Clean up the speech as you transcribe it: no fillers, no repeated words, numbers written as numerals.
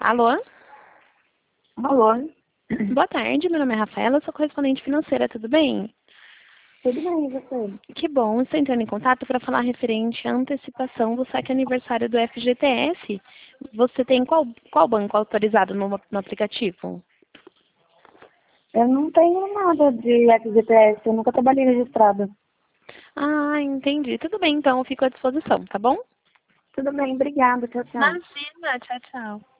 Alô? Alô, Boa tarde, meu nome é Rafaela, sou correspondente financeira, tudo bem? tudo bem, e você? Que bom, estou entrando em contato para falar referente à antecipação do saque aniversário do FGTS. Você tem qual banco autorizado no aplicativo? Eu não tenho nada de FGTS, eu nunca trabalhei registrada. Ah, entendi. Tudo bem, então, eu fico à disposição, tá bom? Tudo bem, obrigada, tchau, tchau. Imagina, tchau, tchau.